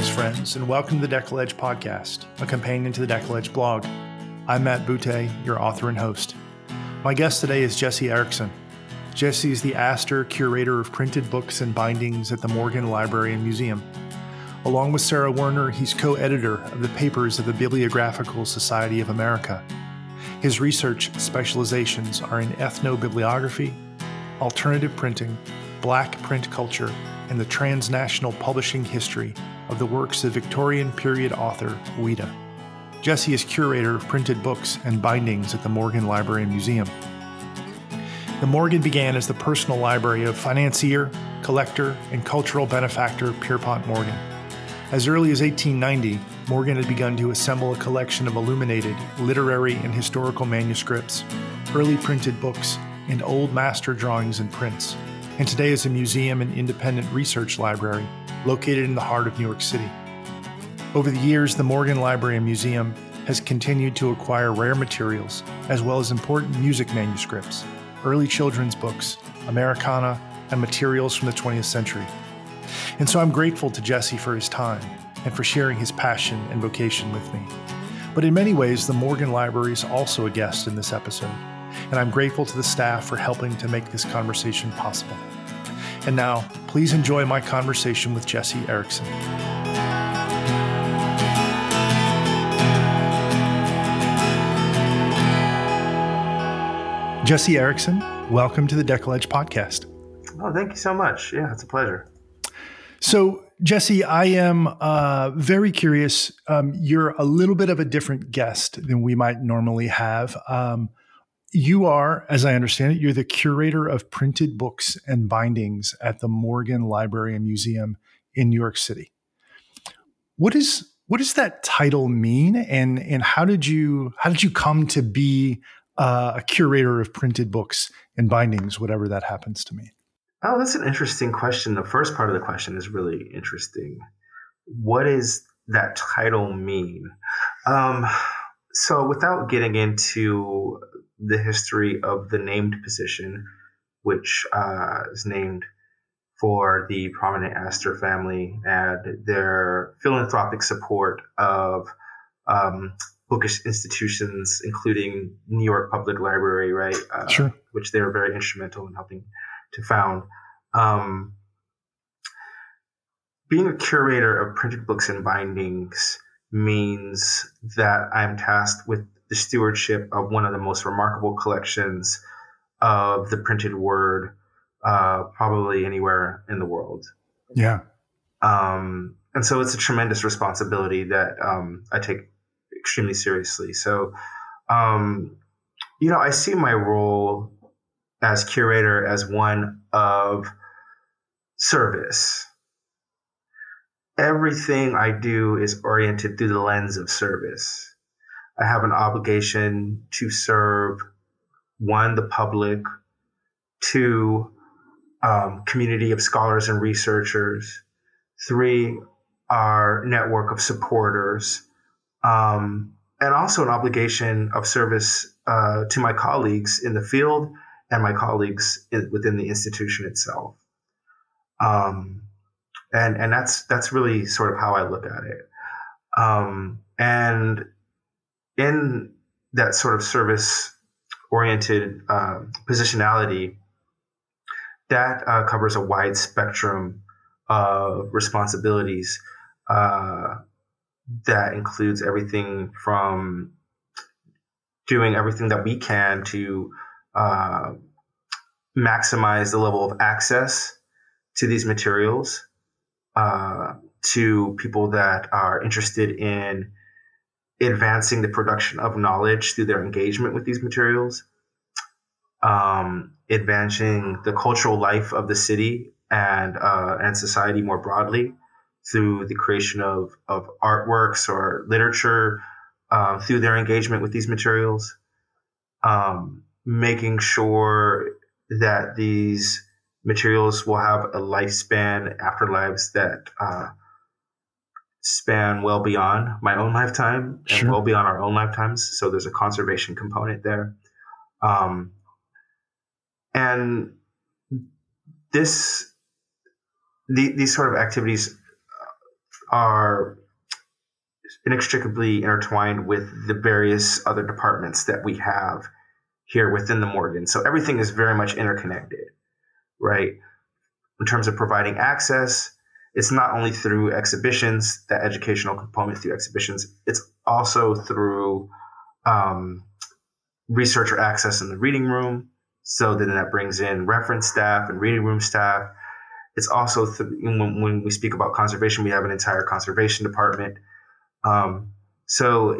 Greetings, friends, and welcome to the Deckel Edge podcast, a companion to the Deckel Edge blog. I'm Matt Boutte, your author and host. My guest today is Jesse Erickson. Jesse is the Astor Curator of Printed Books and Bindings at the Morgan Library and Museum. Along with Sarah Werner, he's co-editor of the papers of the Bibliographical Society of America. His research specializations are in ethnobibliography, alternative printing, Black print culture, and the transnational publishing history of the works of Victorian period author Ouida. Jesse is curator of printed books and bindings at the Morgan Library and Museum. The Morgan began as the personal library of financier, collector, and cultural benefactor Pierpont Morgan. As early as 1890, Morgan had begun to assemble a collection of illuminated, literary, and historical manuscripts, early printed books, and old master drawings and prints, and today is a museum and independent research library located in the heart of New York City. Over the years, the Morgan Library and Museum has continued to acquire rare materials, as well as important music manuscripts, early children's books, Americana, and materials from the 20th century. And so I'm grateful to Jesse for his time and for sharing his passion and vocation with me. But in many ways, the Morgan Library is also a guest in this episode, and I'm grateful to the staff for helping to make this conversation possible. And now, please enjoy my conversation with Jesse Erickson. Jesse Erickson, welcome to the Deckel Edge podcast. Oh, thank you so much. Yeah, it's a pleasure. So, Jesse, I am very curious. You're a little bit of a different guest than we might normally have. You are, as I understand it, you're the curator of printed books and bindings at the Morgan Library and Museum in New York City. What does that title mean, and how did you come to be a curator of printed books and bindings, whatever that happens to mean? Oh, that's an interesting question. The first part of the question is really interesting. What does that title mean? So without getting into the history of the named position, which is named for the prominent Astor family and their philanthropic support of bookish institutions, including New York Public Library, right? Sure. Which they were very instrumental in helping to found. Being a curator of printed books and bindings means that I'm tasked with the stewardship of one of the most remarkable collections of the printed word, probably anywhere in the world. Yeah. And so it's a tremendous responsibility that I take extremely seriously. So, I see my role as curator as one of service. Everything I do is oriented through the lens of service. I have an obligation to serve, one, the public, two, community of scholars and researchers, three, our network of supporters, and also an obligation of service to my colleagues in the field and my colleagues within the institution itself. And that's really sort of how I look at it. And in that sort of service-oriented positionality, that covers a wide spectrum of responsibilities that includes everything from doing everything that we can to maximize the level of access to these materials, to people that are interested in advancing the production of knowledge through their engagement with these materials, advancing the cultural life of the city and society more broadly through the creation of artworks or literature, through their engagement with these materials, making sure that these materials will have a lifespan, afterlives that span well beyond my own lifetime and Sure. well beyond our own lifetimes. So there's a conservation component there. And these sort of activities are inextricably intertwined with the various other departments that we have here within the Morgan. So everything is very much interconnected, right? In terms of providing access, it's not only through exhibitions, that educational component through exhibitions, it's also through researcher access in the reading room. So then that brings in reference staff and reading room staff. It's also when we speak about conservation, we have an entire conservation department. So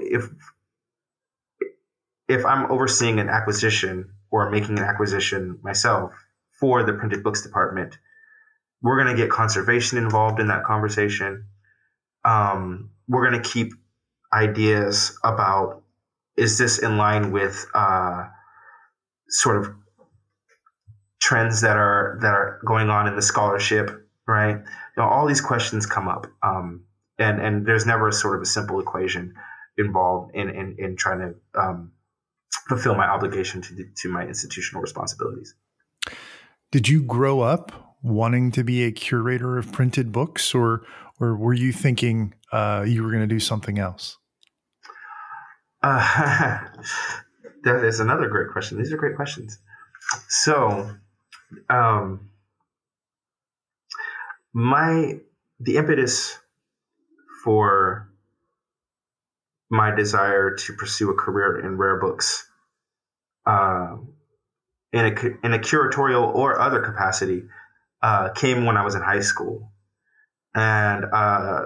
if I'm overseeing an acquisition or making an acquisition myself for the printed books department, we're going to get conservation involved in that conversation. We're going to keep ideas about, is this in line with sort of trends that are going on in the scholarship, right? All these questions come up, and there's never a sort of a simple equation involved in trying to fulfill my obligation to my institutional responsibilities. Did you grow up wanting to be a curator of printed books, or were you thinking you were going to do something else? That is another great question. These are great questions. So, the impetus for my desire to pursue a career in rare books, in a curatorial or other capacity, came when I was in high school, and I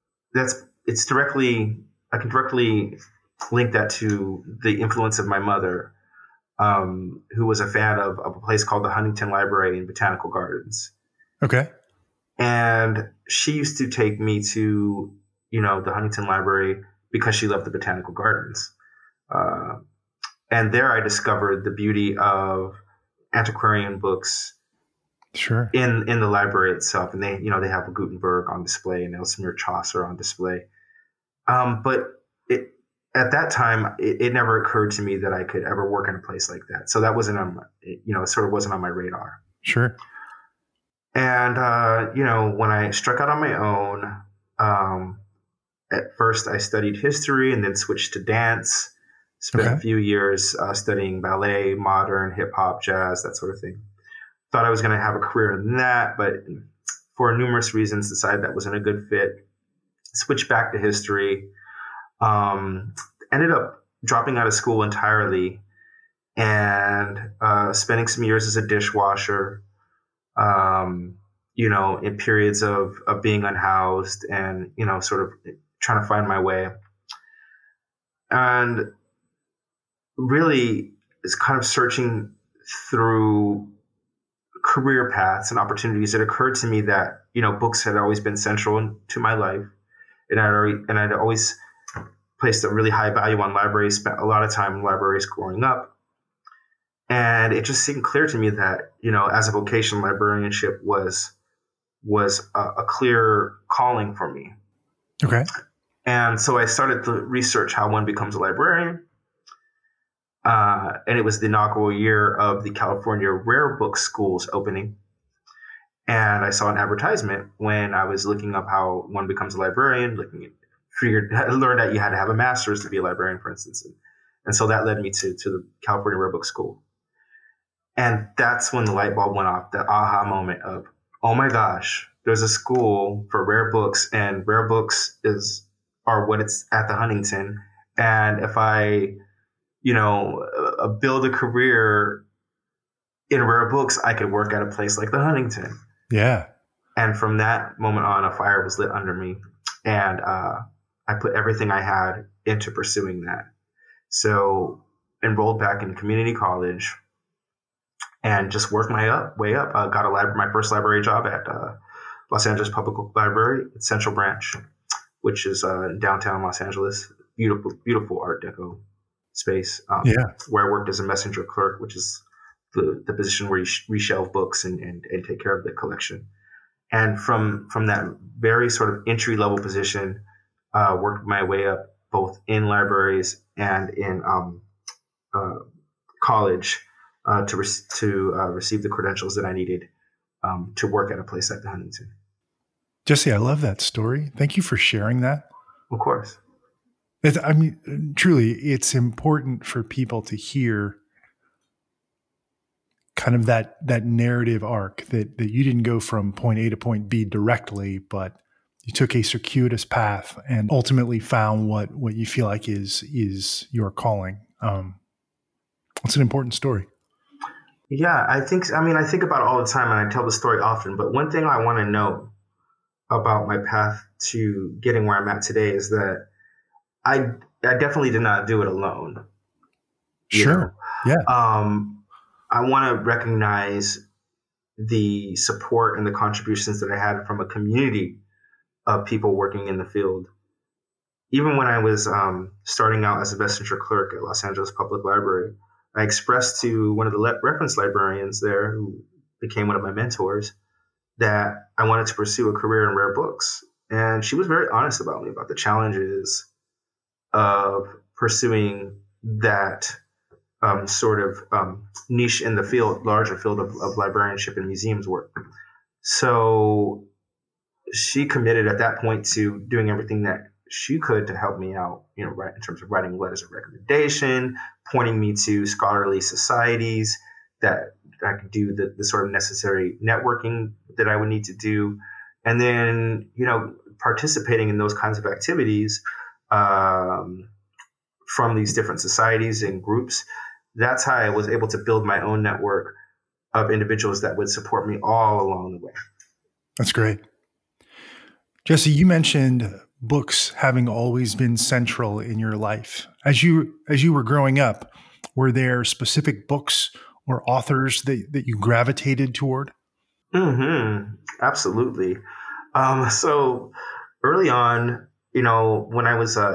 can directly link that to the influence of my mother, who was a fan of a place called the Huntington Library in Botanical Gardens. Okay. And she used to take me to, the Huntington Library because she loved the Botanical Gardens. And there I discovered the beauty of antiquarian books. Sure. In the library itself. And they have a Gutenberg on display and Ellesmere Chaucer on display. But at that time, it never occurred to me that I could ever work in a place like that. So that wasn't it sort of wasn't on my radar. Sure. And, when I struck out on my own, at first I studied history and then switched to dance, spent a few years studying ballet, modern, hip hop, jazz, that sort of thing. Thought I was going to have a career in that, but for numerous reasons decided that wasn't a good fit. Switched back to history. Ended up dropping out of school entirely and spending some years as a dishwasher, in periods of being unhoused and, sort of trying to find my way. And really is kind of searching through career paths and opportunities. It occurred to me that, books had always been central to my life. And I'd always placed a really high value on libraries, spent a lot of time in libraries growing up. And it just seemed clear to me that, as a vocation, librarianship was a clear calling for me. Okay. And so I started to research how one becomes a librarian. And it was the inaugural year of the California Rare Book School's opening. And I saw an advertisement when I was looking up how one becomes a librarian, I learned that you had to have a master's to be a librarian, for instance. And so that led me to the California Rare Book School. And that's when the light bulb went off, that aha moment of, oh my gosh, there's a school for rare books, and rare books are what it's at the Huntington. And if I, build a career in rare books, I could work at a place like the Huntington. Yeah. And from that moment on, a fire was lit under me. And I put everything I had into pursuing that. So enrolled back in community college and just worked my way up. Got my first library job at Los Angeles Public Library at Central Branch, which is in downtown Los Angeles. Beautiful, beautiful Art Deco space. Where I worked as a messenger clerk, which is the position where you reshelve books and take care of the collection. And from that very sort of entry level position, worked my way up both in libraries and in college to receive the credentials that I needed to work at a place like the Huntington. Jesse, I love that story. Thank you for sharing that. Of course. I mean, truly, it's important for people to hear kind of that narrative arc that you didn't go from point A to point B directly, but you took a circuitous path and ultimately found what you feel like is your calling. It's an important story. Yeah, I think about it all the time and I tell the story often, but one thing I want to know about my path to getting where I'm at today is that I definitely did not do it alone. Sure. Yeah. I want to recognize the support and the contributions that I had from a community of people working in the field. Even when I was starting out as a messenger clerk at Los Angeles Public Library, I expressed to one of the reference librarians there, who became one of my mentors, that I wanted to pursue a career in rare books. And she was very honest about me about the challenges of pursuing that sort of niche in the field, larger field of librarianship and museums work. So she committed at that point to doing everything that she could to help me out, right, in terms of writing letters of recommendation, pointing me to scholarly societies that I could do the sort of necessary networking that I would need to do. And then, participating in those kinds of activities from these different societies and groups. That's how I was able to build my own network of individuals that would support me all along the way. That's great. Jesse, you mentioned books having always been central in your life. As you were growing up, were there specific books or authors that you gravitated toward? Absolutely. So early on, when I was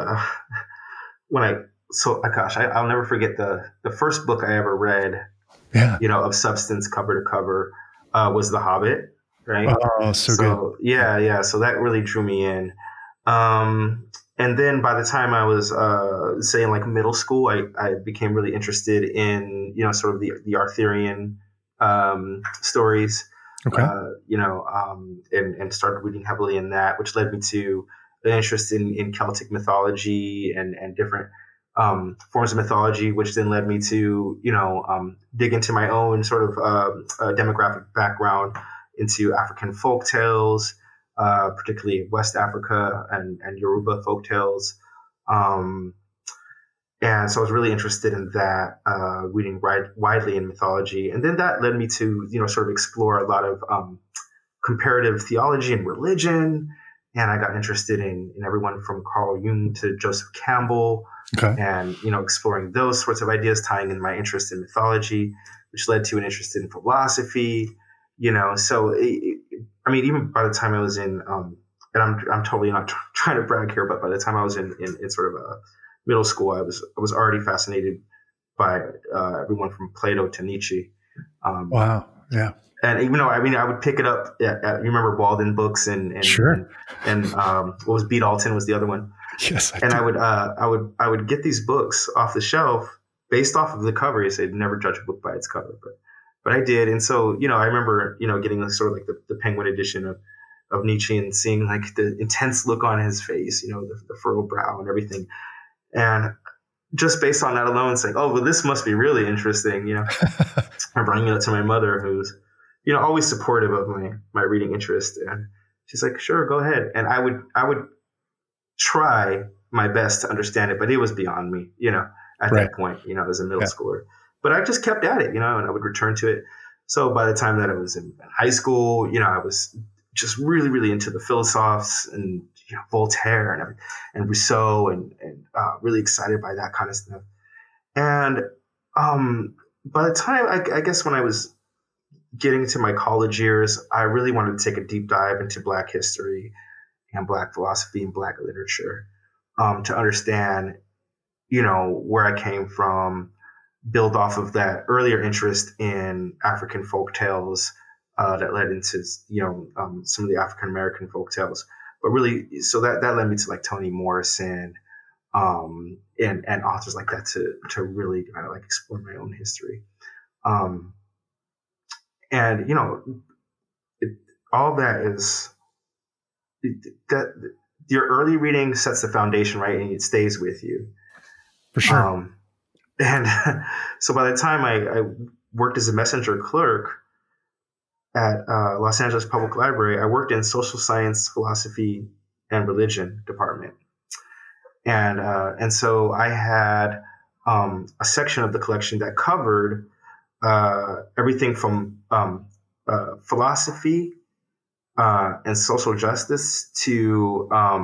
I'll never forget the first book I ever read, of substance cover to cover, was The Hobbit, right? Oh, so good. Yeah. So that really drew me in. And then by the time I was, say in like middle school, I became really interested in, sort of the Arthurian, stories, Okay. And started reading heavily in that, which led me to an interest in Celtic mythology and different, forms of mythology, which then led me to, dig into my own sort of, demographic background into African folk tales, particularly West Africa and Yoruba folktales. And so I was really interested in that, reading widely in mythology. And then that led me to, sort of explore a lot of comparative theology and religion. And I got interested in everyone from Carl Jung to Joseph Campbell. Okay. And, exploring those sorts of ideas, tying in my interest in mythology, which led to an interest in philosophy. So even by the time I was in, and I'm totally not trying to brag here, but by the time I was in sort of a middle school, I was already fascinated by everyone from Plato to Nietzsche. Wow. Yeah. And even though I would pick it up at you remember Walden Books and Sure. and what was Beat Alton was the other one. Yes. I would get these books off the shelf based off of the cover. You say never judge a book by its cover, but I did. And so, I remember, getting sort of like the Penguin edition of Nietzsche and seeing like the intense look on his face, the furrowed brow and everything. And just based on that alone, saying, oh, well, this must be really interesting. I'm bringing it up to my mother, who's, always supportive of my reading interest. And she's like, sure, go ahead. And I would try my best to understand it, but it was beyond me, at that point, as a middle schooler. But I just kept at it, and I would return to it. So by the time that I was in high school, I was just really, really into the philosophes and Voltaire and Rousseau and really excited by that kind of stuff. And by the time, I guess when I was getting to my college years, I really wanted to take a deep dive into Black history and Black philosophy and Black literature, to understand, where I came from, build off of that earlier interest in African folk tales that led into, some of the African American folk tales. But really, so that led me to like Toni Morrison, and authors like that to really kind of like explore my own history. And all that is that your early reading sets the foundation, right? And it stays with you. For sure. And so by the time I worked as a messenger clerk at Los Angeles Public Library, I worked in social science, philosophy, and religion department. And so I had a section of the collection that covered everything from philosophy and social justice to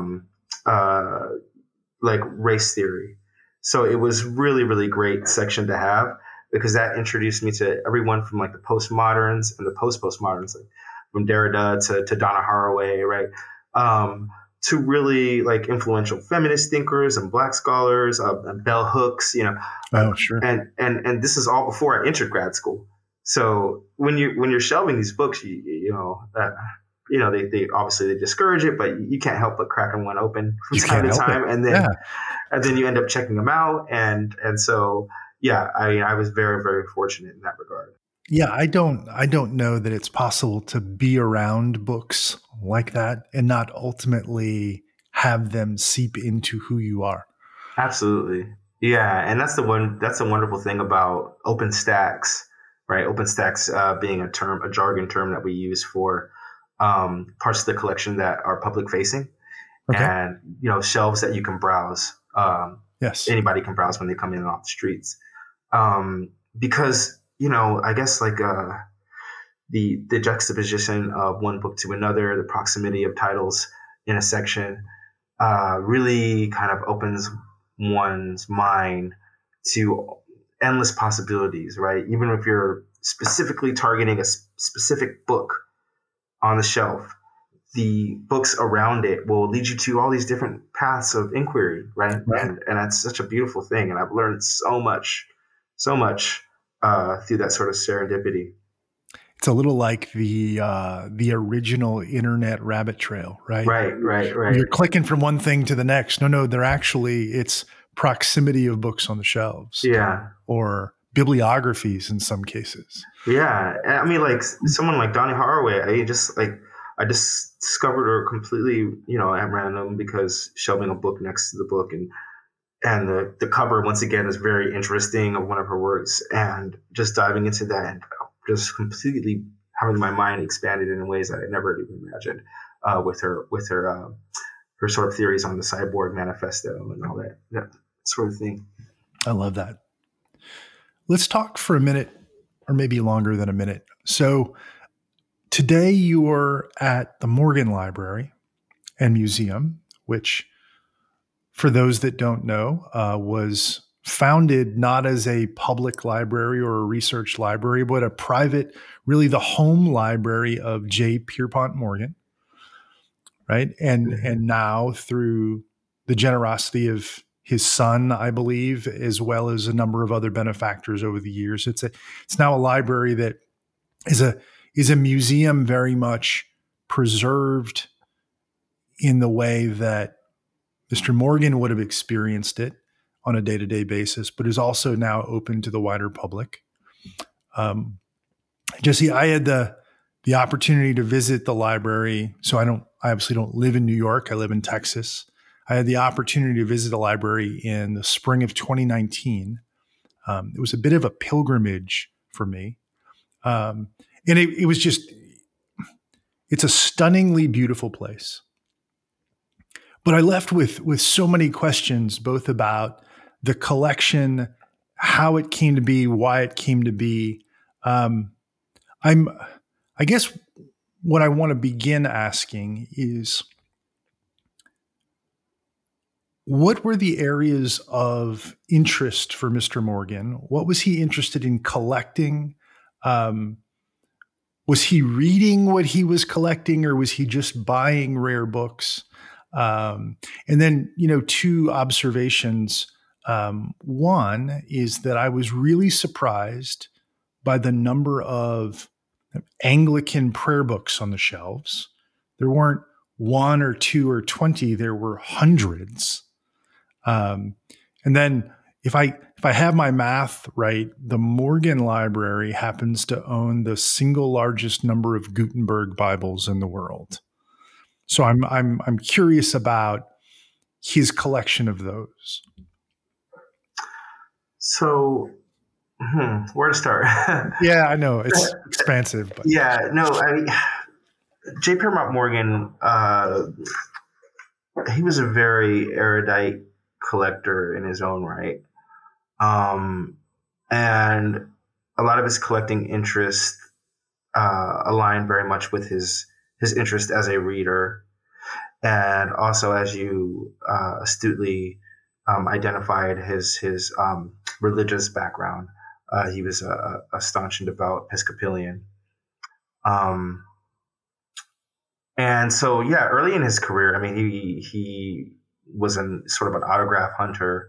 like race theory. So it was really, really great section to have, because that introduced me to everyone from like the postmoderns and the post-postmoderns, like from Derrida to Donna Haraway, right? To really like influential feminist thinkers and Black scholars, and bell hooks, Oh, sure. And this is all before I entered grad school. So when you're shelving these books, they obviously they discourage it, but you can't help but cracking one open from time to time, and then you end up checking them out, and so yeah, I was very, very fortunate in that regard. Yeah, I don't know that it's possible to be around books like that and not ultimately have them seep into who you are. Absolutely. Yeah. And that's the wonderful thing about OpenStax, right? OpenStax being a jargon term that we use for parts of the collection that are public facing, okay. And, shelves that you can browse. Yes. Anybody can browse when they come in and off the streets. Because, I guess like the juxtaposition of one book to another, the proximity of titles in a section, really kind of opens one's mind to endless possibilities, right? Even if you're specifically targeting a specific book on the shelf, the books around it will lead you to all these different paths of inquiry, right? And that's such a beautiful thing. And I've learned so much through that sort of serendipity. It's a little like the original internet rabbit trail, right? Right. You're clicking from one thing to the next. No, it's proximity of books on the shelves. Yeah. Or bibliographies in some cases. Yeah. I mean, like someone like Donna Haraway, I just discovered her completely, at random, because shelving a book next to the book, and the cover once again is very interesting of one of her works, and just diving into that and just completely having my mind expanded in ways that I never even imagined, with her sort of theories on the Cyborg Manifesto and all that sort of thing. I love that. Let's talk for a minute, or maybe longer than a minute. So today you are at the Morgan Library and Museum, which, for those that don't know, was founded not as a public library or a research library, but a private, really the home library of J. Pierpont Morgan, right? And now, through the generosity of his son, I believe, as well as a number of other benefactors over the years, it's now a library that is a museum very much preserved in the way that Mr. Morgan would have experienced it on a day-to-day basis, but is also now open to the wider public. Jesse, I had the opportunity to visit the library. So I obviously don't live in New York. I live in Texas. I had the opportunity to visit the library in the spring of 2019. It was a bit of a pilgrimage for me. And it was it's a stunningly beautiful place. But I left with so many questions, both about the collection, how it came to be, why it came to be. I guess what I want to begin asking is, what were the areas of interest for Mr. Morgan? What was he interested in collecting? Was he reading what he was collecting, or was he just buying rare books? And then, two observations. One is that I was really surprised by the number of Anglican prayer books on the shelves. There weren't one or two or 20, there were hundreds. And then if I have my math right, the Morgan Library happens to own the single largest number of Gutenberg Bibles in the world. So I'm curious about his collection of those. So, where to start? Yeah, I know it's expansive, but yeah, no, I mean, J. Piermont Morgan, he was a very erudite collector in his own right. And a lot of his collecting interest aligned very much with his interest as a reader. And also, as you astutely identified, his religious background. He was a staunch and devout Episcopalian. And so, yeah, early in his career, I mean, he was sort of an autograph hunter.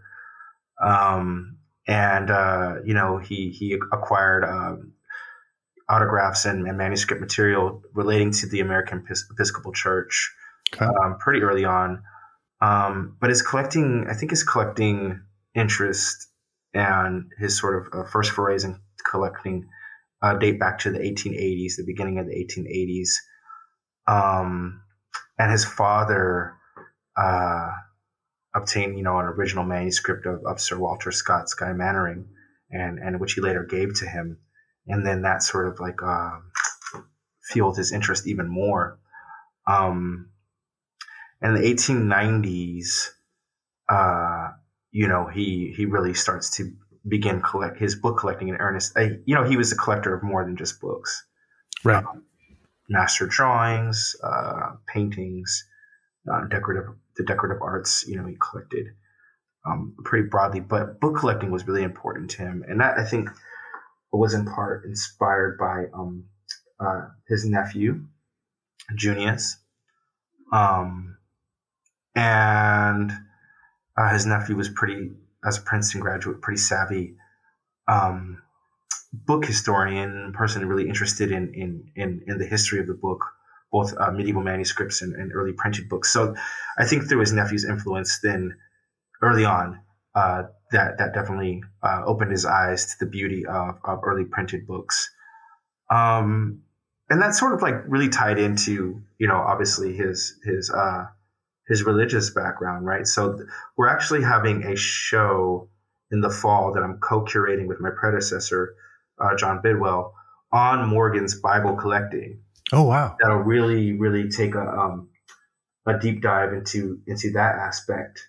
He acquired autographs and manuscript material relating to the American Episcopal Church pretty early on. But his collecting interest and his sort of first forays in collecting date back to the 1880s, the beginning of the 1880s. And his father obtained, an original manuscript of Sir Walter Scott's Guy Mannering, and which he later gave to him. And then that sort of like fueled his interest even more. In the 1890s, he really starts to begin collect his book collecting in earnest. He was a collector of more than just books, right? Master drawings, paintings, decorative arts. He collected pretty broadly, but book collecting was really important to him, and that I think was in part inspired by his nephew, Junius. And his nephew was as a Princeton graduate, pretty savvy book historian, person really interested in the history of the book, both medieval manuscripts and early printed books. So I think through his nephew's influence, then early on, that definitely opened his eyes to the beauty of early printed books. And that's sort of like really tied into, obviously his religious background, right? So we're actually having a show in the fall that I'm co-curating with my predecessor, John Bidwell, on Morgan's Bible collecting. Oh, wow. That'll really, really take a deep dive into that aspect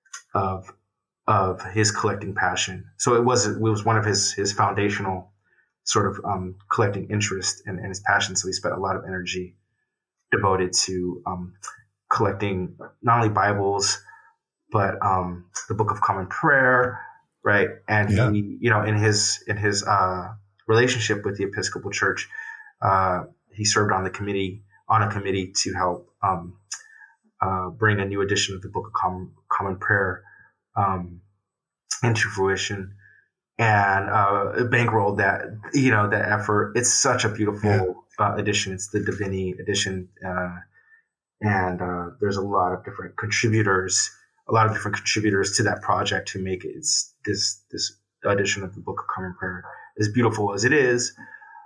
of his collecting passion. So it was one of his foundational sort of collecting interest and his passion. So he spent a lot of energy devoted to collecting not only Bibles, but the Book of Common Prayer, right? And he, in his relationship with the Episcopal Church, he served on a committee to help bring a new edition of the Book of Common Prayer into fruition, and bankrolled that effort. It's such a beautiful edition. It's the Divini edition. And there's a lot of different contributors to that project to make it this edition of the Book of Common Prayer as beautiful as it is.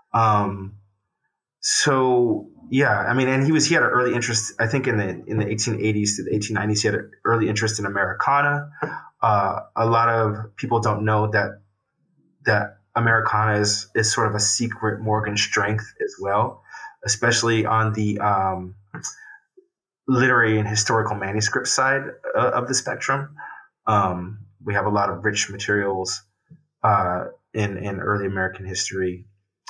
So yeah, I mean, and he had an early interest, I think in the 1880s to the 1890s, he had an early interest in Americana. A lot of people don't know that Americana is sort of a secret Morgan strength as well, especially on the literary and historical manuscript side of the spectrum. We have a lot of rich materials in early American history,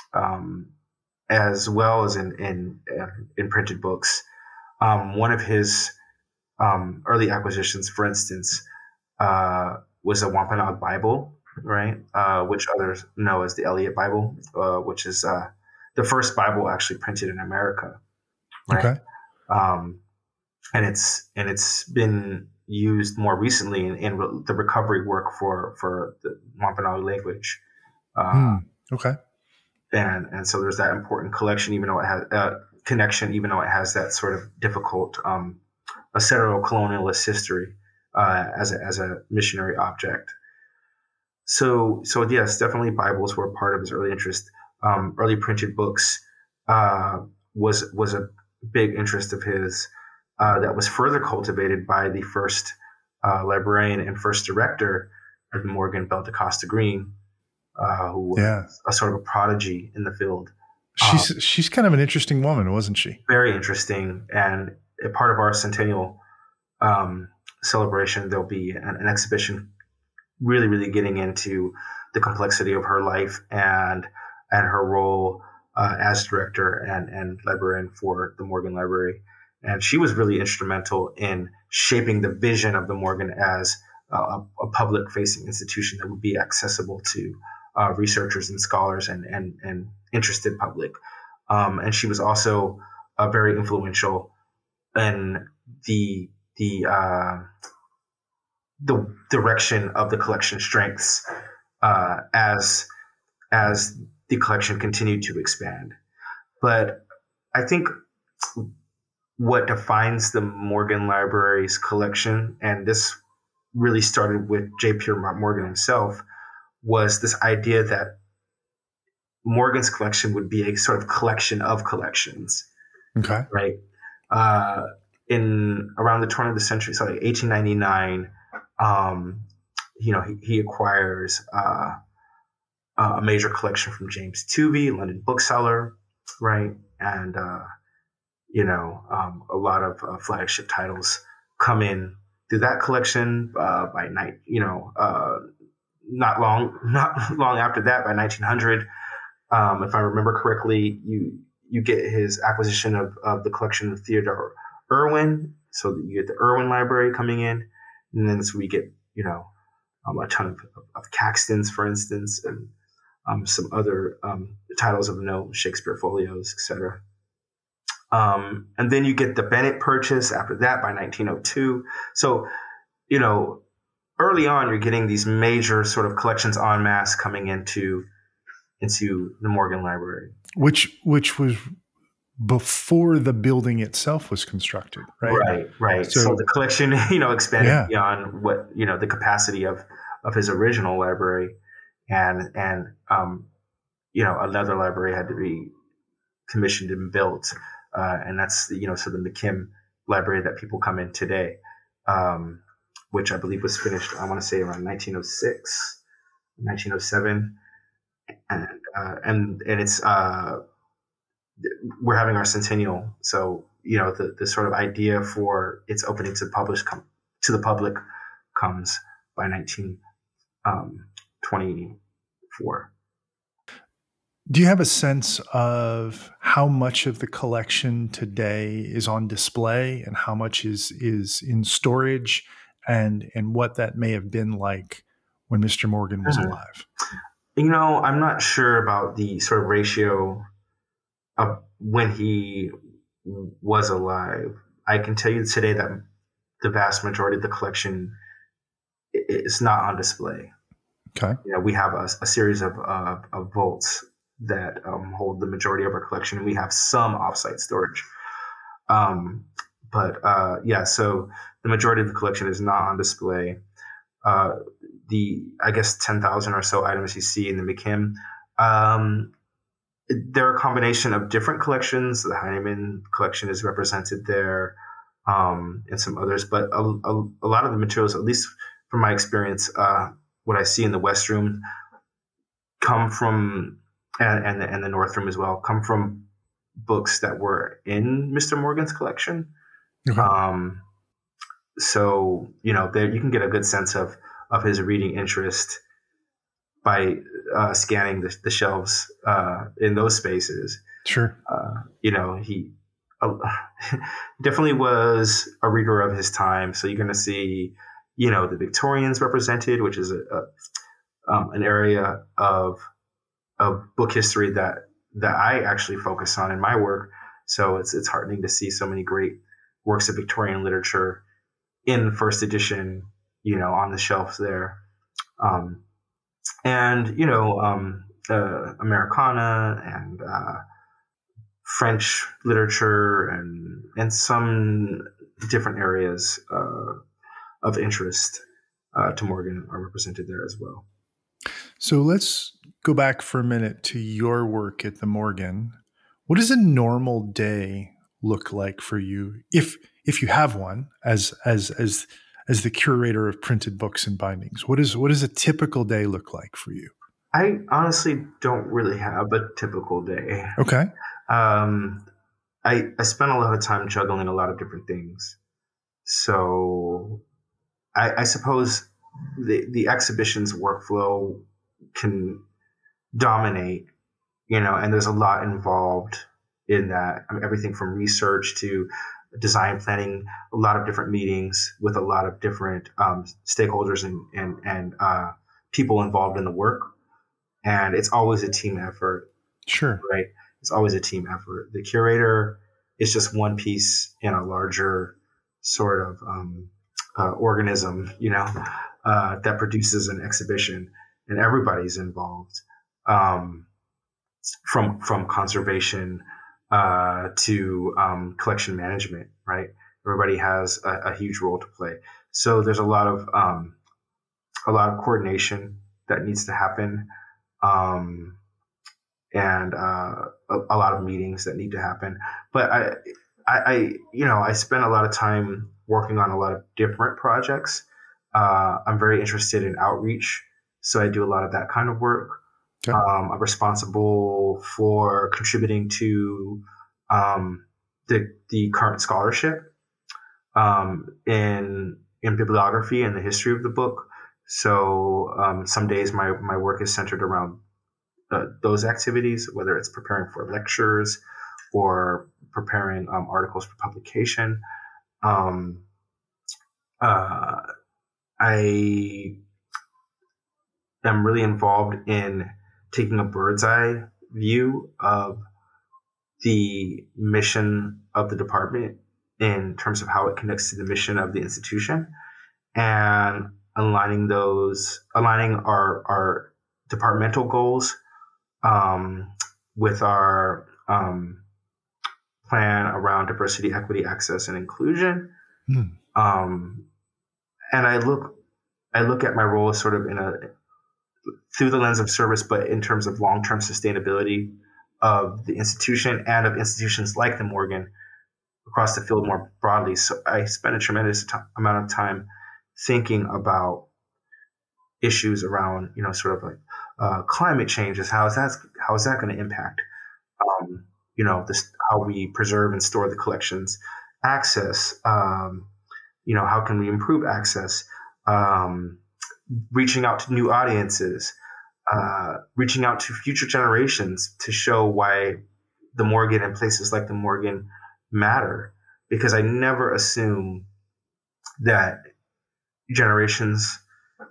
as well as in printed books. One of his early acquisitions, for instance, was a Wampanoag Bible, right? Which others know as the Eliot Bible, which is the first Bible actually printed in America. Right? Okay. And it's been used more recently in the recovery work for the Wampanoag language. Okay. And so there's that important collection, even though it has connection, even though it has that sort of difficult acero-colonialist history as a missionary object. So yes, definitely Bibles were a part of his early interest. Early printed books was a big interest of his. that was further cultivated by the first librarian and first director of the Morgan, Belle DeCosta Green, who was a sort of a prodigy in the field. She's kind of an interesting woman, wasn't she? Very interesting. And a part of our centennial celebration, there'll be an exhibition really, really getting into the complexity of her life and her role as director and librarian for the Morgan Library. And she was really instrumental in shaping the vision of the Morgan as a public-facing institution that would be accessible to researchers and scholars and interested public. And she was also very influential in the direction of the collection strengths as the collection continued to expand. But I think what defines the Morgan Library's collection, and this really started with J. Pierpont Morgan himself, was this idea that Morgan's collection would be a sort of collection of collections. Okay. Right. In around the turn of the century, so like 1899, he acquires a major collection from James Tuvey, London bookseller, right? And a lot of flagship titles come in through that collection by night. Not long after that, by 1900, if I remember correctly, you get his acquisition of the collection of Theodore Irwin. So you get the Irwin Library coming in, and then so we get a ton of Caxtons, for instance, and some other titles of note, Shakespeare folios, etc. And then you get the Bennett purchase after that by 1902. So, early on, you're getting these major sort of collections en masse coming into the Morgan Library. Which was before the building itself was constructed, right? Right. So the collection, expanded beyond what, the capacity of his original library. And another library had to be commissioned and built. And that's, so the McKim Library that people come in today, which I believe was finished, I want to say around 1906, 1907. And it's, we're having our centennial. So, the sort of idea for its opening to the public comes by 1924. Do you have a sense of how much of the collection today is on display and how much is in storage and what that may have been like when Mr. Morgan was alive? I'm not sure about the sort of ratio of when he was alive. I can tell you today that the vast majority of the collection is not on display. Okay. We have a series of vaults that hold the majority of our collection, and we have some offsite storage. So the majority of the collection is not on display. I guess 10,000 or so items you see in the McKim, they're a combination of different collections. The Heinemann collection is represented there, and some others. But a lot of the materials, at least from my experience, what I see in the West Room come from, and the North Room as well, come from books that were in Mr. Morgan's collection. Okay. There you can get a good sense of his reading interest by scanning the shelves in those spaces. Sure. He definitely was a reader of his time. So you're going to see, the Victorians represented, which is an area of book history that I actually focus on in my work. So it's heartening to see so many great works of Victorian literature in first edition, on the shelves there. Americana and French literature and some different areas of interest to Morgan are represented there as well. So let's go back for a minute to your work at the Morgan. What does a normal day look like for you? If if you have one, as the curator of printed books and bindings? What does a typical day look like for you? I honestly don't really have a typical day. Okay. I spend a lot of time juggling a lot of different things. So I suppose the exhibition's workflow can dominate, and there's a lot involved in that. I mean, everything from research to design planning, a lot of different meetings with a lot of different stakeholders and people involved in the work. And it's always a team effort. Sure. Right? It's always a team effort. The curator is just one piece in a larger sort of organism, that produces an exhibition, and everybody's involved, from conservation to collection management. Right? Everybody has a huge role to play. So there's a lot of coordination that needs to happen. And a lot of meetings that need to happen. But I spend a lot of time working on a lot of different projects. I'm very interested in outreach, so I do a lot of that kind of work. Okay. I'm responsible for contributing to the current scholarship in bibliography and the history of the book. So some days my work is centered around those activities, whether it's preparing for lectures or preparing articles for publication. I am really involved in taking a bird's eye view of the mission of the department in terms of how it connects to the mission of the institution, and aligning our departmental goals with our plan around diversity, equity, access, and inclusion. And I look at my role as sort of through the lens of service, but in terms of long-term sustainability of the institution and of institutions like the Morgan across the field more broadly. So I spend a tremendous amount of time thinking about issues around, sort of like climate changes. How is that going to impact, how we preserve and store the collections, access, how can we improve access, reaching out to new audiences, reaching out to future generations to show why the Morgan and places like the Morgan matter. Because I never assume that generations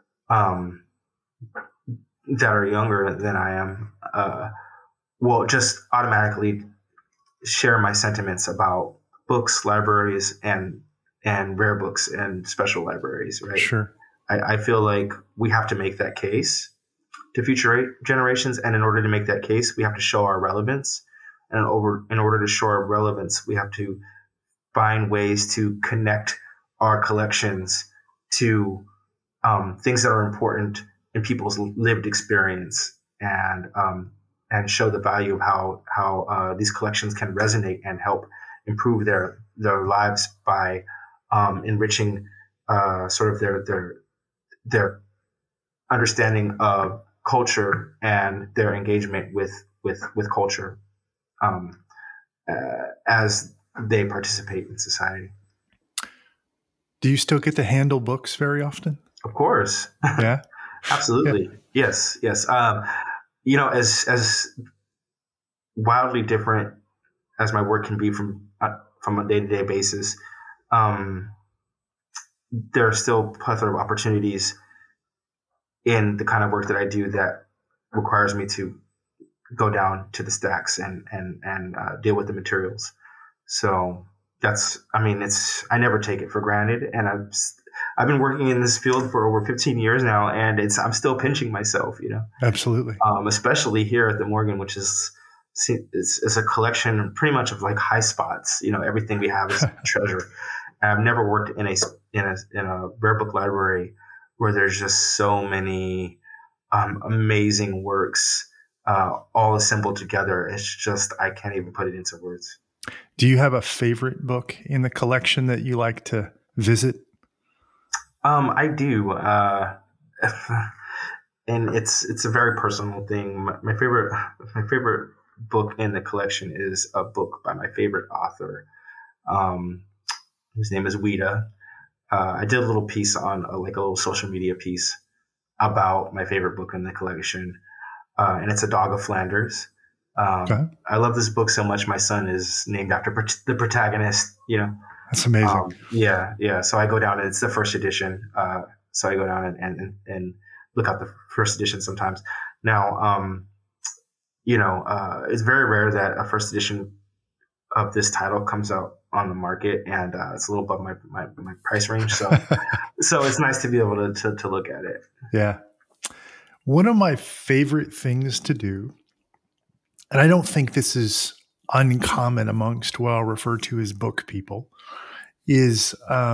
that are younger than I am will just automatically share my sentiments about books, libraries, and rare books and special libraries, right? Sure. I feel like we have to make that case to future generations, and in order to make that case, we have to show our relevance. And in order to show our relevance, we have to find ways to connect our collections to things that are important in people's lived experience, and show the value of how these collections can resonate and help improve their lives by enriching sort of their understanding of culture and their engagement with culture as they participate in society. Do you still get to handle books very often? Of course. Yeah. Absolutely. Yeah. Yes. As wildly different as my work can be from a day-to-day basis, there are still a plethora of opportunities in the kind of work that I do that requires me to go down to the stacks and deal with the materials. So I never take it for granted, and I've been working in this field for over 15 years now, and I'm still pinching myself, Absolutely. Especially here at the Morgan, which is a collection pretty much of like high spots. Everything we have is a treasure. And I've never worked in a rare book library where there's just so many amazing works all assembled together. It's just, I can't even put it into words. Do you have a favorite book in the collection that you like to visit? I do. And it's a very personal thing. My favorite book in the collection is a book by my favorite author. Um, his name is Ouida. I did a little piece on like a little social media piece about my favorite book in the collection, and it's A Dog of Flanders. Okay. I love this book so much. My son is named after the protagonist. That's amazing. Yeah. So I go down and it's the first edition. So I go down and look out the first edition sometimes. Now, it's very rare that a first edition of this title comes out on the market, and it's a little above my price range. So so it's nice to be able to look at it. Yeah. One of my favorite things to do, and I don't think this is uncommon amongst what I'll refer to as book people, is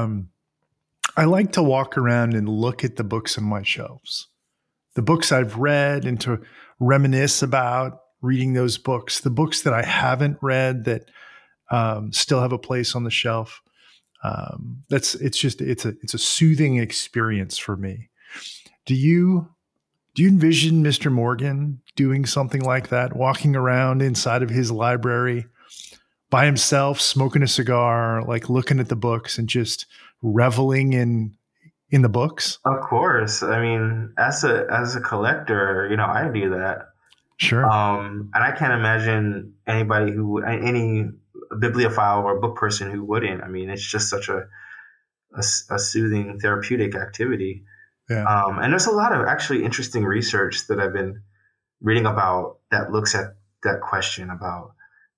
I like to walk around and look at the books on my shelves, the books I've read, and to reminisce about reading those books, the books that I haven't read that still have a place on the shelf. It's a soothing experience for me. Do you envision Mr. Morgan doing something like that, walking around inside of his library by himself, smoking a cigar, like looking at the books and just reveling in the books? Of course. I mean, as a collector, I do that. Sure. And I can't imagine any bibliophile or book person who wouldn't. I mean, it's just such a soothing, therapeutic activity. Yeah. And there's a lot of actually interesting research that I've been reading about that looks at that question about,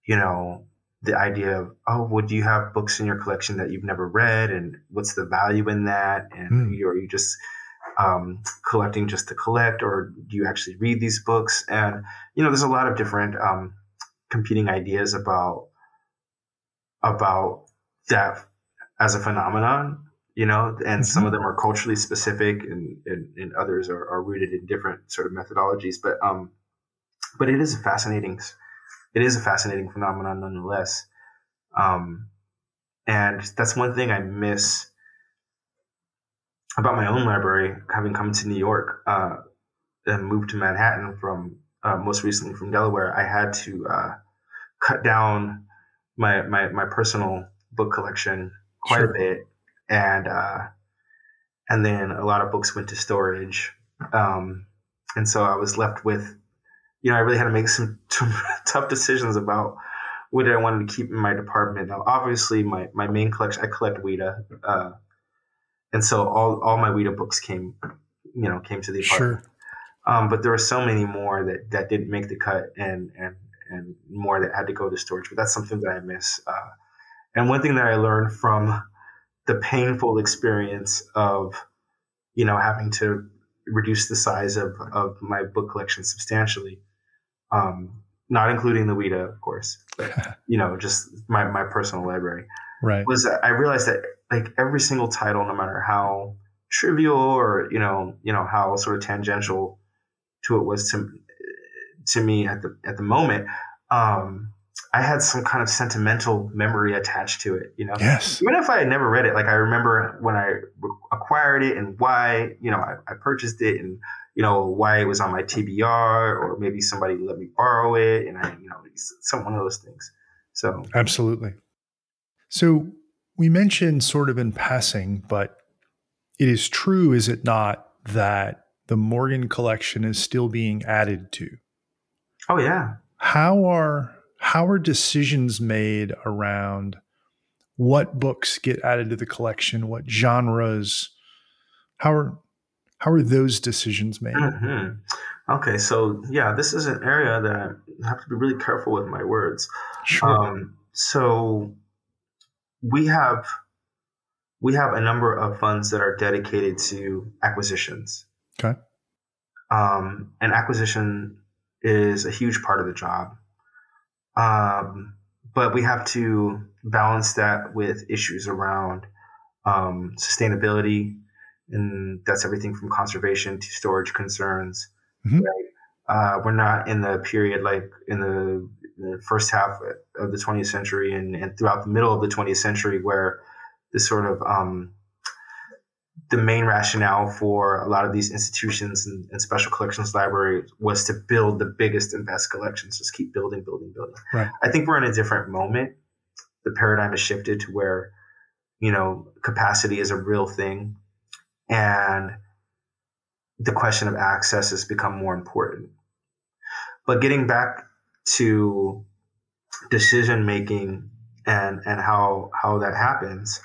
the idea of, would you have books in your collection that you've never read, and what's the value in that? And are you just collecting just to collect, or do you actually read these books? And, there's a lot of different competing ideas about that as a phenomenon, and some of them are culturally specific and others are rooted in different sort of methodologies. But it is a fascinating phenomenon nonetheless. And that's one thing I miss about my own library, having come to New York and moved to Manhattan from most recently from Delaware. I had to cut down my personal book collection quite a bit, and then a lot of books went to storage, and so I was left with, I really had to make some tough decisions about what I wanted to keep in my department. Now, obviously, my main collection, I collect Ouida, and so all my Ouida books came to the apartment. Sure. But there were so many more that didn't make the cut, and more that had to go to storage. But that's something that I miss. And one thing that I learned from the painful experience of, having to reduce the size of my book collection substantially, not including the Ouida, of course, but, just my personal library, right, was that I realized that like every single title, no matter how trivial or, how sort of tangential to it was to me at the moment, I had some kind of sentimental memory attached to it, Yes. Even if I had never read it, like I remember when I acquired it and why, I purchased it, and, why it was on my TBR, or maybe somebody let me borrow it, and some one of those things. So Absolutely. So we mentioned sort of in passing, but it is true, is it not, that the Morgan collection is still being added to? Oh yeah. How are decisions made around what books get added to the collection, what genres? How are those decisions made? Mm-hmm. Okay, so yeah, this is an area that I have to be really careful with my words. Sure. So we have a number of funds that are dedicated to acquisitions. Okay. And acquisition is a huge part of the job. But we have to balance that with issues around sustainability, and that's everything from conservation to storage concerns. Mm-hmm. Right? We're not in the period like in the first half of the 20th century and throughout the middle of the 20th century where the sort of the main rationale for a lot of these institutions and special collections libraries was to build the biggest and best collections, just keep building. Right. I think we're in a different moment. The paradigm has shifted to where, capacity is a real thing. And the question of access has become more important. But getting back to decision making and how that happens,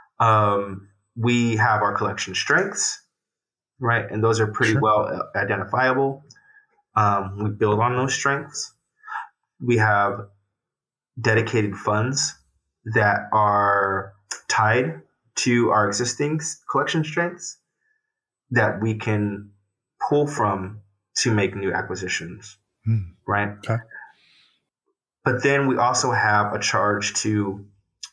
we have our collection strengths, right? And those are pretty well identifiable. We build on those strengths. We have dedicated funds that are tied to our existing collection strengths that we can pull from to make new acquisitions, right? Okay. But then we also have a charge to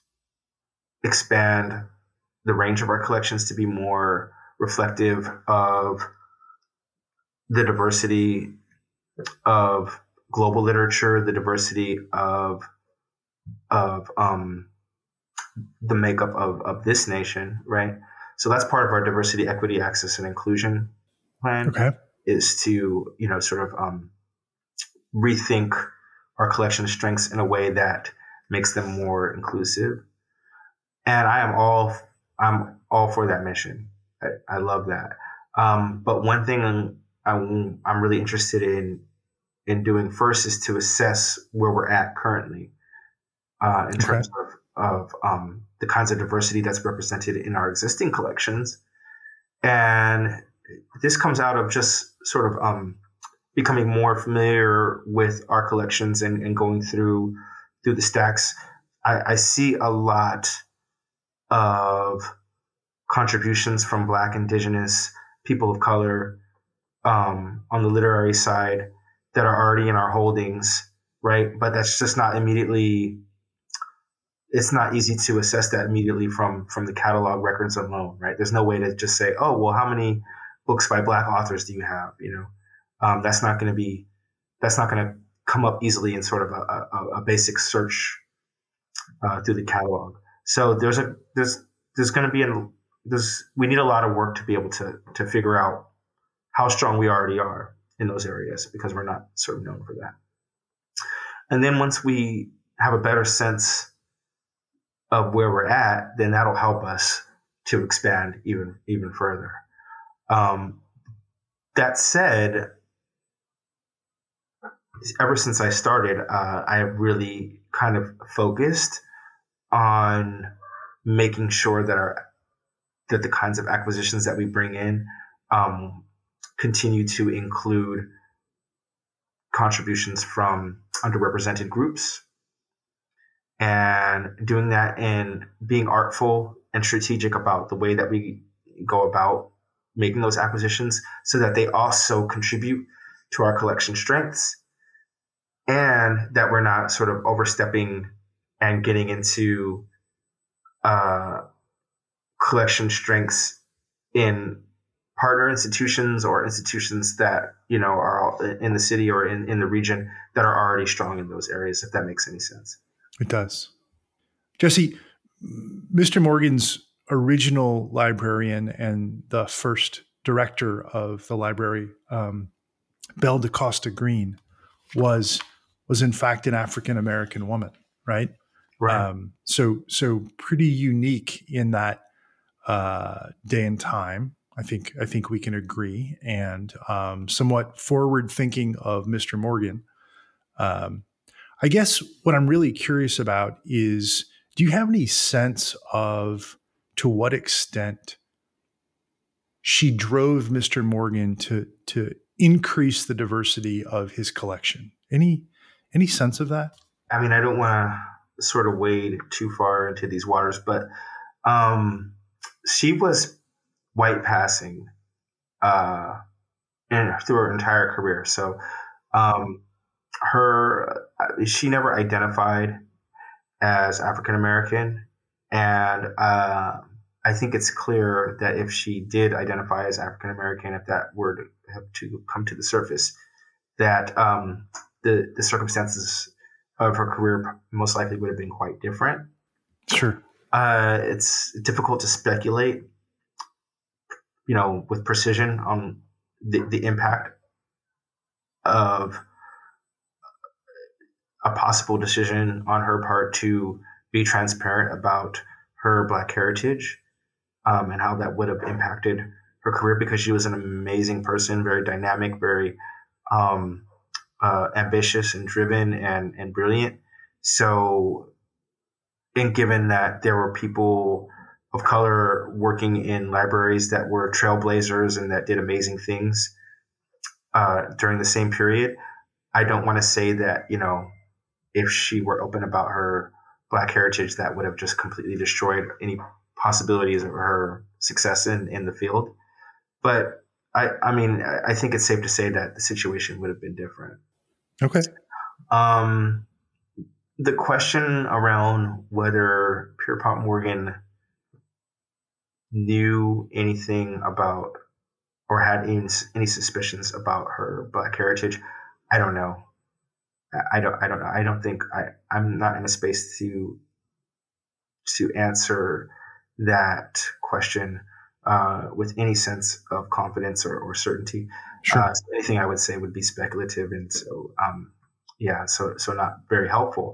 expand the range of our collections to be more reflective of the diversity of global literature, the diversity of the makeup of this nation, right? So that's part of our diversity, equity, access, and inclusion plan. Okay. Is to sort of rethink our collection strengths in a way that makes them more inclusive. And I'm all for that mission. I love that. But one thing I'm really interested in doing first is to assess where we're at currently in terms of the kinds of diversity that's represented in our existing collections. And this comes out of just sort of becoming more familiar with our collections and going through the stacks. I see a lot of contributions from Black, Indigenous, people of color on the literary side that are already in our holdings, right? But that's just not immediately, it's not easy to assess that immediately from the catalog records alone, right? There's no way to just say, oh, well, how many books by Black authors do you have? That's not going to come up easily in sort of a basic search through the catalog. So we need a lot of work to be able to figure out how strong we already are in those areas because we're not sort of known for that. And then once we have a better sense of where we're at, then that'll help us to expand even further. That said, ever since I started, I have really kind of focused on making sure that the kinds of acquisitions that we bring in continue to include contributions from underrepresented groups, and doing that and being artful and strategic about the way that we go about making those acquisitions so that they also contribute to our collection strengths and that we're not sort of overstepping and getting into collection strengths in partner institutions or institutions that are in the city or in the region that are already strong in those areas, if that makes any sense. It does. Jesse, Mr. Morgan's original librarian and the first director of the library, Belle DaCosta Green, was in fact an African-American woman, right? Right. So pretty unique in that day and time. I think we can agree, and somewhat forward thinking of Mr. Morgan. I guess what I'm really curious about is, do you have any sense of to what extent she drove Mr. Morgan to increase the diversity of his collection? Any sense of that? I mean, I don't want to sort of wade too far into these waters, but she was white passing through her entire career. So she never identified as African American, and I think it's clear that if she did identify as African American, if that were to have to come to the surface, that the circumstances of her career most likely would have been quite different. Sure. It's difficult to speculate, with precision on the impact of a possible decision on her part to be transparent about her Black heritage, and how that would have impacted her career, because she was an amazing person, very dynamic, very ambitious and driven and brilliant. So, and given that there were people of color working in libraries that were trailblazers and that did amazing things during the same period, I don't want to say that, if she were open about her Black heritage, that would have just completely destroyed any possibilities of her success in the field. But I think it's safe to say that the situation would have been different. Okay. The question around whether Pierpont Morgan knew anything about or had any suspicions about her Black heritage, I don't know. I don't know. I don't think I'm not in a space to answer that question with any sense of confidence or certainty. Sure. So anything I would say would be speculative, and so so not very helpful.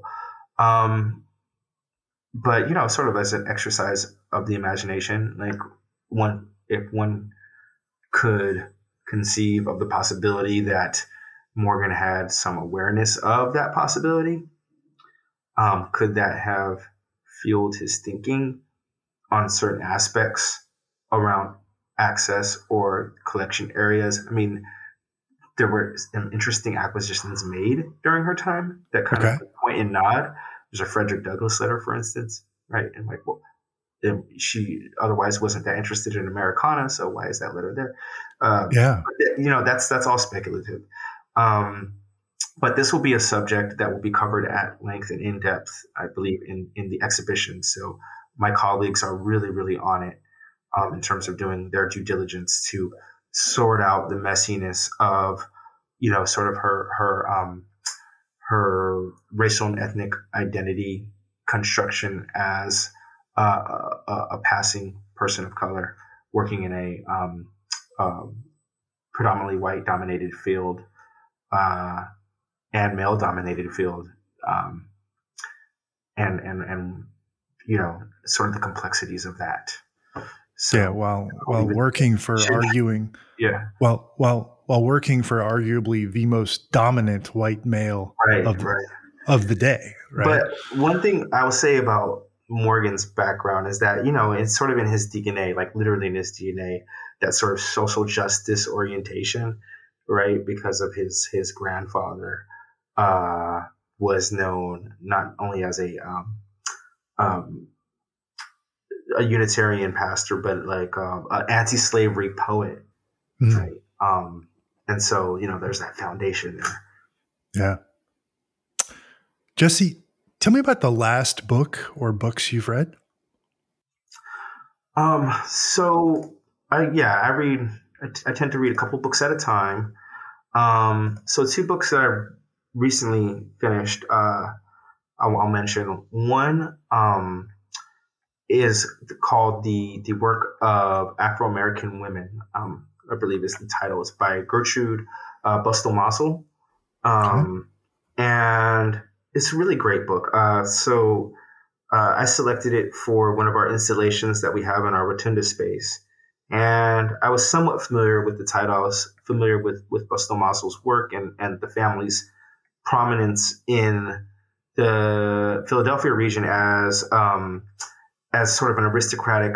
But sort of as an exercise of the imagination, like if one could conceive of the possibility that Morgan had some awareness of that possibility, could that have fueled his thinking on certain aspects around access or collection areas? I mean, there were some interesting acquisitions made during her time that kind of point and nod. There's a Frederick Douglass letter, for instance, right? And like, well, she otherwise wasn't that interested in Americana, so why is that letter there? But, that's all speculative. But this will be a subject that will be covered at length and in depth, I believe, in the exhibition. So my colleagues are really, really on it in terms of doing their due diligence to sort out the messiness of, sort of her racial and ethnic identity construction as a passing person of color working in a predominantly white dominated field and male dominated field, and sort of the complexities of that. So, while working for arguing, while working for arguably the most dominant white male of the day, right? But one thing I will say about Morgan's background is that it's sort of in his DNA, like literally in his DNA, that sort of social justice orientation, right? Because of his grandfather was known not only as a Unitarian pastor, but like an anti-slavery poet, right? And so there's that foundation there. Yeah. Jesse, tell me about the last book or books you've read. So I tend to read a couple books at a time. So two books that I've recently finished, I'll mention. One is called the Work of Afro-American Women. I believe is the title. It's by Gertrude Bustle-Massel. And it's a really great book. So I selected it for one of our installations that we have in our Rotunda space. And I was somewhat familiar with the title. I was familiar with Bustle-Massel's work and the family's prominence in the Philadelphia region as sort of an aristocratic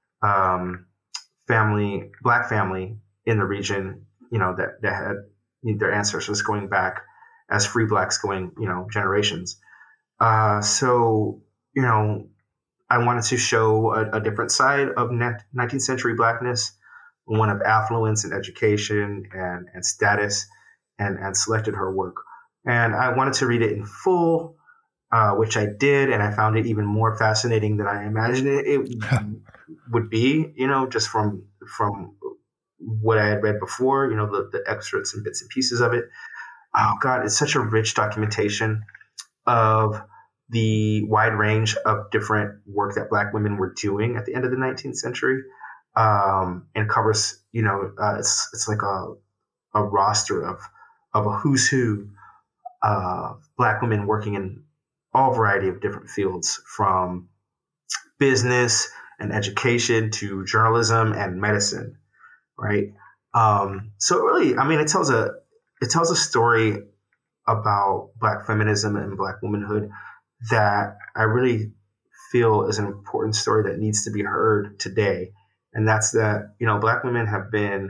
family, Black family in the region, that had their ancestors going back as free Blacks going, generations. So, I wanted to show a different side of 19th century Blackness, one of affluence and education and status, and selected her work. And I wanted to read it in full, which I did, and I found it even more fascinating than I imagined it would be, just from what I had read before, the excerpts and bits and pieces of it. oh God, it's such a rich documentation of the wide range of different work that Black women were doing at the end of the 19th century, and covers, it's like a roster of a who's who of Black women working in all variety of different fields, from business and education to journalism and medicine, right? So really, I mean, it tells a story about Black feminism and Black womanhood that I really feel is an important story that needs to be heard today. And that's that, Black women have been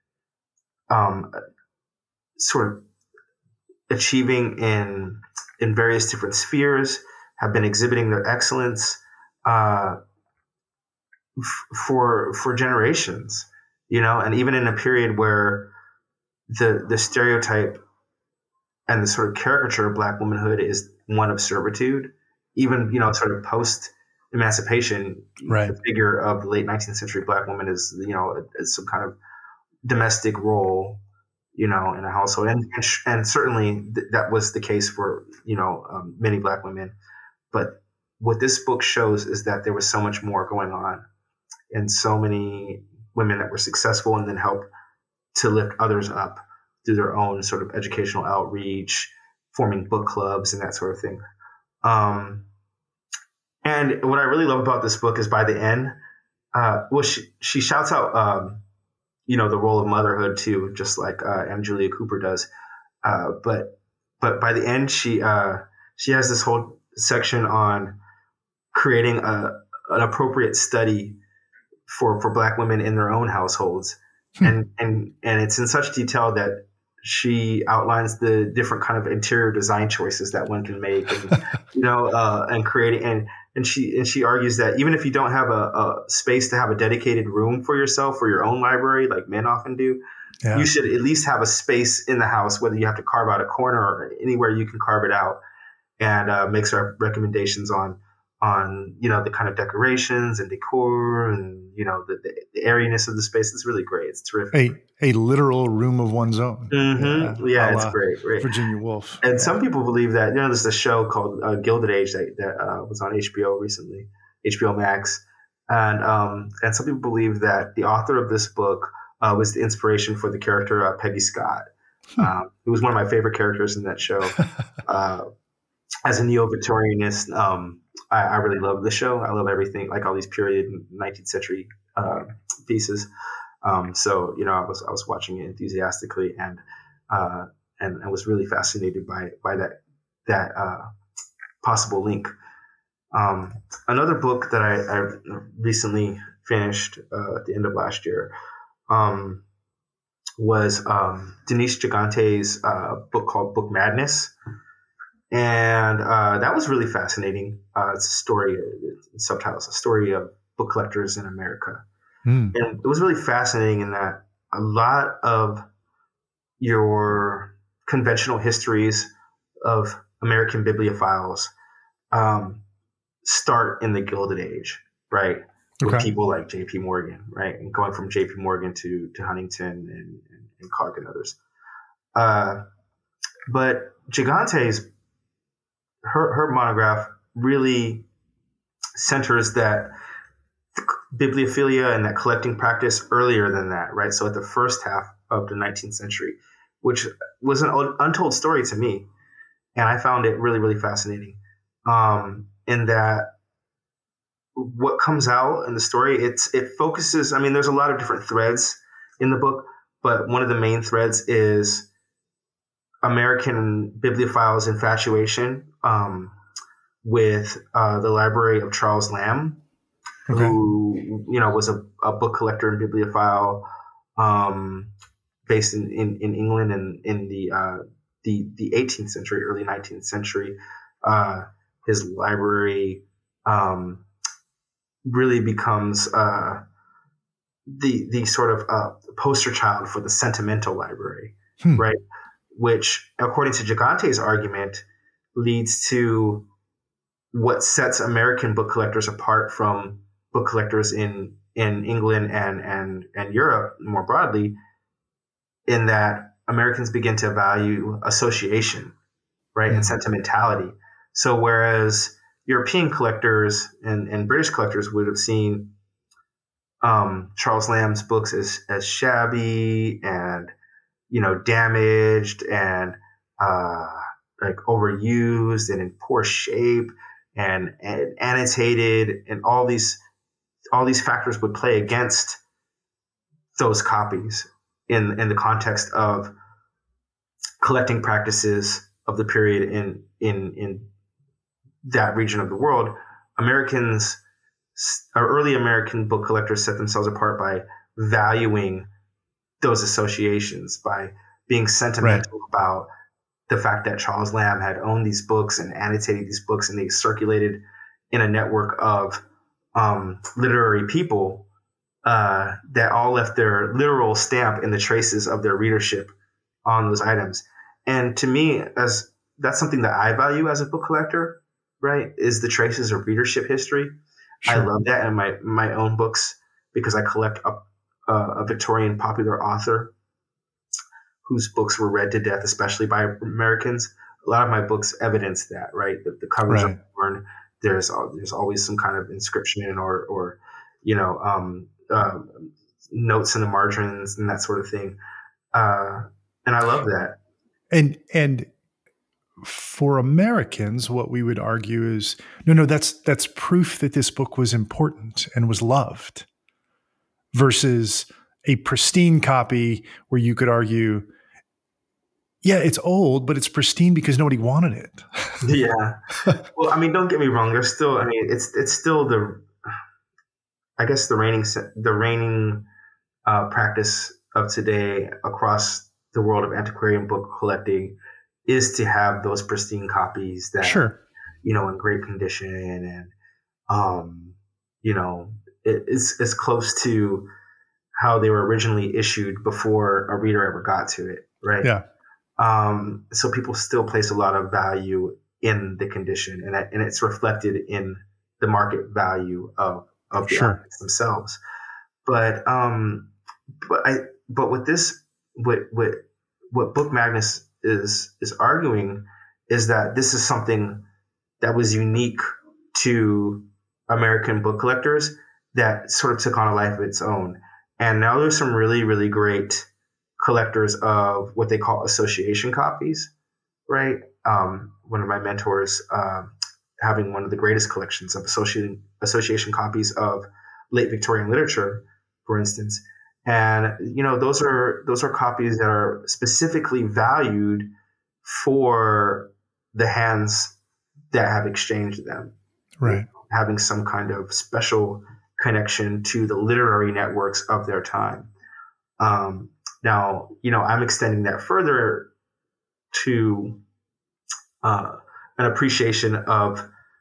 sort of achieving in various different spheres, have been exhibiting their excellence for generations, and even in a period where the stereotype and the sort of caricature of Black womanhood is one of servitude, even, sort of post emancipation, right. The figure of the late 19th century Black woman is, is some kind of domestic role, in a household. And certainly that was the case for, many Black women. But what this book shows is that there was so much more going on, and so many women that were successful and then helped to lift others up through their own sort of educational outreach, forming book clubs and that sort of thing. And what I really love about this book is by the end, she shouts out, the role of motherhood too, just like Anne Julia Cooper does. But by the end, she has this whole section on creating an appropriate study for Black women in their own households. And it's in such detail that she outlines the different kind of interior design choices that one can make, and, and creating, and she argues that even if you don't have a space to have a dedicated room for yourself or your own library, like men often do, you should at least have a space in the house, whether you have to carve out a corner or anywhere you can carve it out, and makes recommendations on the kind of decorations and decor and, the airiness of the space. It's really great. It's terrific. A literal room of one's own. Mm-hmm. Yeah, it's great. Virginia Woolf. And some people believe that, there's a show called Gilded Age that was on HBO recently, HBO Max. And some people believe that the author of this book was the inspiration for the character Peggy Scott. Who was one of my favorite characters in that show. As a neo-Victorianist, I really love the show. I love everything, like all these period 19th century pieces. So I was watching it enthusiastically and was really fascinated by that possible link. Another book that I recently finished at the end of last year was Denise Gigante's book called Book Madness. And that was really fascinating. It's a story, subtitles, a story of book collectors in America. And it was really fascinating in that a lot of your conventional histories of American bibliophiles start in the Gilded Age, right? With people like J.P. Morgan, right? And going from J.P. Morgan to Huntington and Clark and others. But Gigante's her monograph really centers that bibliophilia and that collecting practice earlier than that, right? So at the first half of the 19th century, which was an untold story to me. And I found it really, really fascinating. In that what comes out in the story, it focuses, I mean, there's a lot of different threads in the book, but one of the main threads is American bibliophiles' infatuation with the library of Charles Lamb, who was a book collector and bibliophile based in England and in the 18th century, early 19th century. His library really becomes the sort of poster child for the sentimental library, right? Which, according to Gigante's argument, leads to what sets American book collectors apart from book collectors in England and Europe more broadly, in that Americans begin to value association, right, and sentimentality. So whereas European collectors and British collectors would have seen Charles Lamb's books as shabby and, damaged and like overused and in poor shape and annotated, and all these factors would play against those copies in the context of collecting practices of the period in that region of the world. Early American book collectors set themselves apart by valuing those associations, by being sentimental about the fact that Charles Lamb had owned these books and annotated these books, and they circulated in a network of literary people that all left their literal stamp in the traces of their readership on those items. And to me, that's something that I value as a book collector, right, is the traces of readership history. Sure. I love that in my own books because I collect a Victorian popular author whose books were read to death, especially by Americans. A lot of my books evidence that, right? The covers are worn. There's always some kind of inscription or notes in the margins and that sort of thing. And I love that. And for Americans, what we would argue is, no, that's proof that this book was important and was loved, versus a pristine copy where you could argue, yeah, it's old, but it's pristine because nobody wanted it. Yeah. Well, I mean, don't get me wrong. There's still, it's still the reigning practice of today across the world of antiquarian book collecting is to have those pristine copies that, sure, in great condition and, it's close to how they were originally issued before a reader ever got to it. Right. Yeah. So people still place a lot of value in the condition, and it's reflected in the market value of the sure. objects themselves. But with this, what Book Magnus is arguing is that this is something that was unique to American book collectors that sort of took on a life of its own. And now there's some really, really great collectors of what they call association copies, right? One of my mentors having one of the greatest collections of association copies of late Victorian literature, for instance. And, those are copies that are specifically valued for the hands that have exchanged them. Right. Having some kind of special connection to the literary networks of their time. Now, I'm extending that further to an appreciation of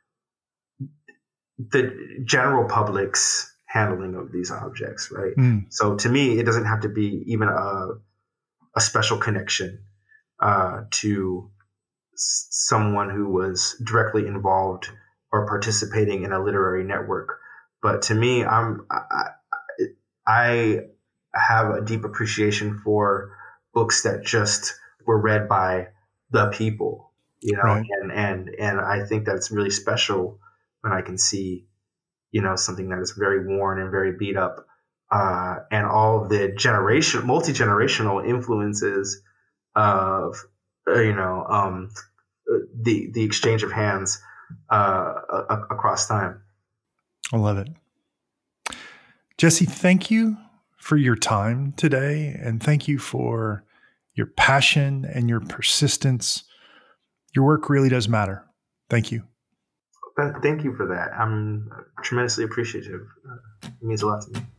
the general public's handling of these objects, right? So to me, it doesn't have to be even a special connection to someone who was directly involved or participating in a literary network. But to me, I have a deep appreciation for books that just were read by the people, right. and I think that's really special when I can see, something that is very worn and very beat up, and all of the multi-generational influences of, the exchange of hands across time. I love it. Jesse, thank you for your time today, and thank you for your passion and your persistence. Your work really does matter. Thank you. Thank you for that. I'm tremendously appreciative. It means a lot to me.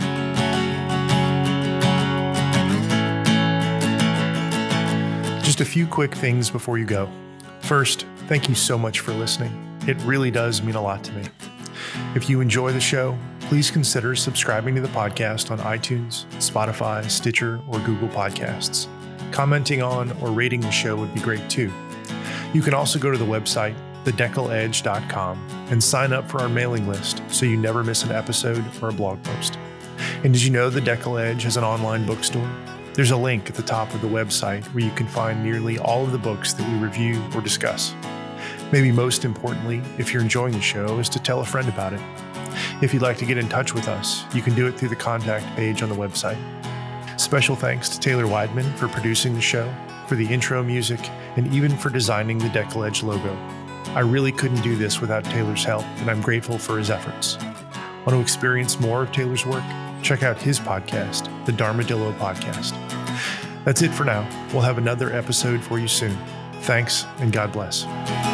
Just a few quick things before you go. First, thank you so much for listening. It really does mean a lot to me. If you enjoy the show, please consider subscribing to the podcast on iTunes, Spotify, Stitcher, or Google Podcasts. Commenting on or rating the show would be great too. You can also go to the website, thedecledge.com, and sign up for our mailing list so you never miss an episode or a blog post. And did you know the Deckel Edge has an online bookstore? There's a link at the top of the website where you can find nearly all of the books that we review or discuss. Maybe most importantly, if you're enjoying the show, is to tell a friend about it. If you'd like to get in touch with us, you can do it through the contact page on the website. Special thanks to Taylor Weidman for producing the show, for the intro music, and even for designing the Decoledge logo. I really couldn't do this without Taylor's help, and I'm grateful for his efforts. Want to experience more of Taylor's work? Check out his podcast, the Dharmadillo Podcast. That's it for now. We'll have another episode for you soon. Thanks, and God bless.